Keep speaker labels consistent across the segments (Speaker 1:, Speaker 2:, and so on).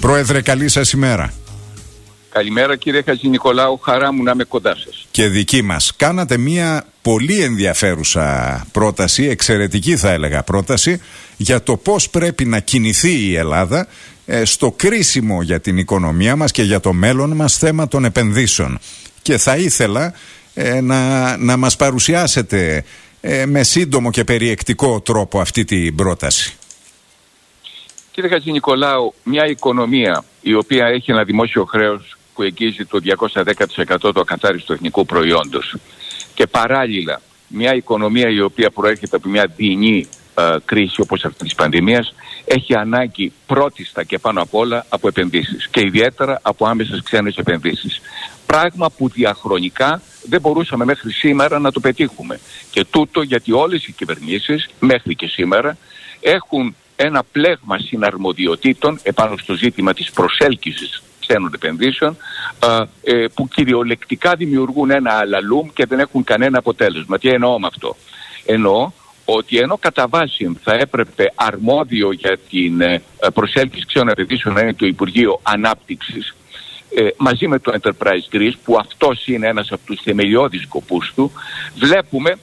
Speaker 1: Πρόεδρε, καλή σας ημέρα.
Speaker 2: Καλημέρα κύριε Χατζηνικολάου, χαρά μου να είμαι κοντά σας.
Speaker 1: Και δική μας. Κάνατε μια πολύ ενδιαφέρουσα πρόταση, εξαιρετική θα έλεγα πρόταση, για το πώς πρέπει να κινηθεί η Ελλάδα στο κρίσιμο για την οικονομία μας και για το μέλλον μας θέμα των επενδύσεων. Και θα ήθελα να μας παρουσιάσετε με σύντομο και περιεκτικό τρόπο αυτή την πρόταση.
Speaker 2: Κύριε Χατζηνικολάου, μια οικονομία η οποία έχει ένα δημόσιο χρέος που εγγύζει το 210% του ακαθάριστου εθνικού προϊόντος και παράλληλα μια οικονομία η οποία προέρχεται από μια δεινή κρίση όπως αυτή της πανδημίας, έχει ανάγκη πρώτιστα και πάνω απ' όλα από επενδύσεις και ιδιαίτερα από άμεσες ξένες επενδύσεις. Πράγμα που διαχρονικά δεν μπορούσαμε μέχρι σήμερα να το πετύχουμε. Και τούτο γιατί όλες οι κυβερνήσεις μέχρι και σήμερα έχουν ένα πλέγμα συναρμοδιοτήτων επάνω στο ζήτημα της προσέλκυσης ξένων επενδύσεων που κυριολεκτικά δημιουργούν ένα αλαλούμ και δεν έχουν κανένα αποτέλεσμα. Τι εννοώ με αυτό? Εννοώ ότι ενώ κατά βάση θα έπρεπε αρμόδιο για την προσέλκυση ξένων επενδύσεων να είναι το Υπουργείο Ανάπτυξης μαζί με το Enterprise Greece, που αυτός είναι ένας από τους θεμελιώδεις σκοπούς του, βλέπουμε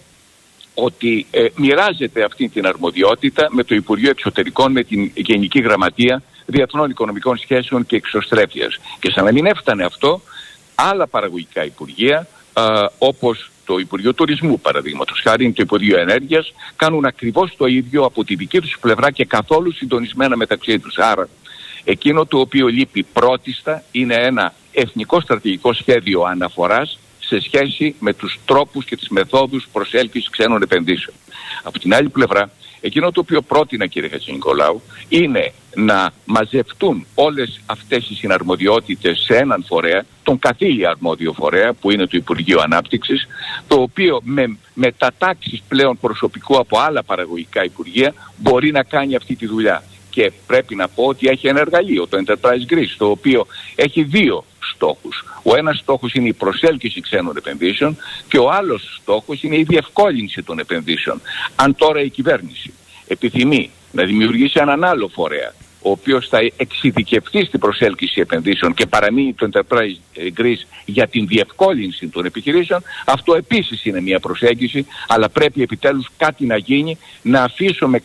Speaker 2: ότι μοιράζεται αυτή την αρμοδιότητα με το Υπουργείο Εξωτερικών, με την Γενική Γραμματεία Διεθνών Οικονομικών Σχέσεων και Εξωστρέφειας. Και σαν να μην έφτανε αυτό, άλλα παραγωγικά υπουργεία, όπως το Υπουργείο Τουρισμού παραδείγματος χάρη, το Υπουργείο Ενέργειας, κάνουν ακριβώς το ίδιο από τη δική τους πλευρά και καθόλου συντονισμένα μεταξύ τους. Άρα, εκείνο το οποίο λείπει πρώτιστα είναι ένα εθνικό στρατηγικό σχέδιο αναφοράς σε σχέση με τους τρόπους και τις μεθόδους προσέλκυσης ξένων επενδύσεων. Από την άλλη πλευρά, εκείνο το οποίο πρότεινα, κύριε Χατζηνικολάου, είναι να μαζευτούν όλες αυτές οι συναρμοδιότητες σε έναν φορέα, τον καθήλια αρμόδιο φορέα, που είναι το Υπουργείο Ανάπτυξης, το οποίο με μετατάξεις πλέον προσωπικού από άλλα παραγωγικά υπουργεία μπορεί να κάνει αυτή τη δουλειά. Και πρέπει να πω ότι έχει ένα εργαλείο, το Enterprise Greece, το οποίο έχει δύο στόχους. Ο ένας στόχος είναι η προσέλκυση ξένων επενδύσεων και ο άλλος στόχος είναι η διευκόλυνση των επενδύσεων. Αν τώρα η κυβέρνηση επιθυμεί να δημιουργήσει έναν άλλο φορέα, ο οποίος θα εξειδικευτεί στην προσέλκυση επενδύσεων και παραμείνει το Enterprise Greece για την διευκόλυνση των επιχειρήσεων, αυτό επίσης είναι μια προσέγγιση, αλλά πρέπει επιτέλους κάτι να γίνει, να αφήσουμε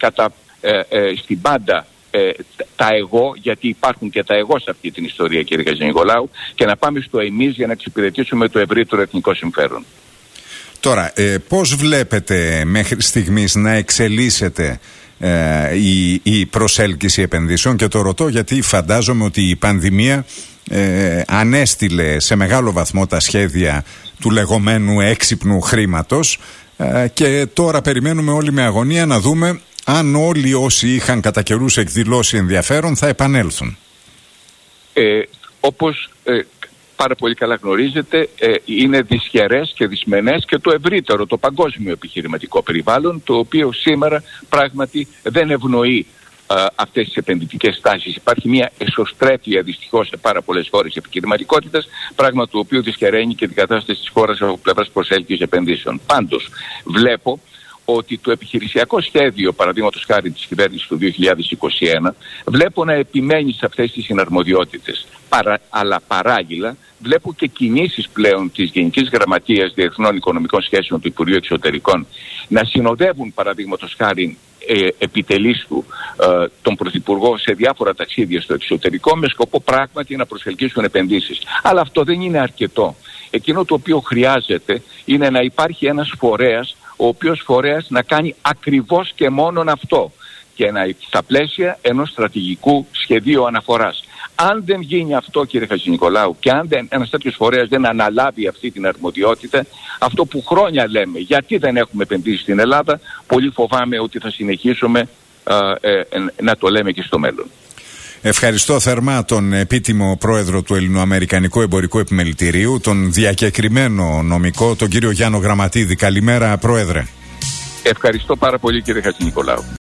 Speaker 2: στην πάντα τα εγώ, γιατί υπάρχουν και τα εγώ σε αυτή την ιστορία, κύριε Χατζηνικολάου, και να πάμε στο εμείς για να εξυπηρετήσουμε το ευρύτερο εθνικό συμφέρον.
Speaker 1: Τώρα, πώς βλέπετε μέχρι στιγμής να εξελίσσεται η προσέλκυση επενδύσεων? Και το ρωτώ γιατί φαντάζομαι ότι η πανδημία ανέστηλε σε μεγάλο βαθμό τα σχέδια του λεγόμενου έξυπνου χρήματος και τώρα περιμένουμε όλοι με αγωνία να δούμε αν όλοι όσοι είχαν κατά καιρούς εκδηλώσει ενδιαφέρον θα επανέλθουν.
Speaker 2: Όπως πάρα πολύ καλά γνωρίζετε, είναι δυσχερές και δυσμενές και το ευρύτερο, το παγκόσμιο επιχειρηματικό περιβάλλον, το οποίο σήμερα πράγματι δεν ευνοεί αυτές τις επενδυτικές τάσεις. Υπάρχει μια εσωστρέφεια δυστυχώς σε πάρα πολλές χώρες επιχειρηματικότητας, πράγμα το οποίο δυσχεραίνει και την κατάσταση της χώρας από πλευράς προσέλκυσης επενδύσεων. Πάντως, βλέπω ότι το επιχειρησιακό σχέδιο, παραδείγματος χάρη της κυβέρνησης του 2021, βλέπω να επιμένει σε αυτές τις συναρμοδιότητες. Αλλά παράλληλα βλέπω και κινήσεις πλέον της Γενικής Γραμματείας Διεθνών Οικονομικών Σχέσεων του Υπουργείου Εξωτερικών να συνοδεύουν, παραδείγματος χάρη, επιτελείς του τον Πρωθυπουργό σε διάφορα ταξίδια στο εξωτερικό με σκοπό πράγματι να προσελκύσουν επενδύσεις. Αλλά αυτό δεν είναι αρκετό. Εκείνο το οποίο χρειάζεται είναι να υπάρχει ένας φορέας, ο οποίος φορέας να κάνει ακριβώς και μόνον αυτό και στα πλαίσια ενός στρατηγικού σχεδίου αναφοράς. Αν δεν γίνει αυτό, κύριε Χατζηνικολάου, και αν ένας τέτοιος φορέας δεν αναλάβει αυτή την αρμοδιότητα, αυτό που χρόνια λέμε, γιατί δεν έχουμε επενδύσει στην Ελλάδα, πολύ φοβάμαι ότι θα συνεχίσουμε να το λέμε και στο μέλλον.
Speaker 1: Ευχαριστώ θερμά τον επίτιμο πρόεδρο του Ελληνοαμερικανικού Εμπορικού Επιμελητηρίου, τον διακεκριμένο νομικό, τον κύριο Γιάννο Γραμματίδη. Καλημέρα, πρόεδρε.
Speaker 2: Ευχαριστώ πάρα πολύ, κύριε Χατζηνικολάου.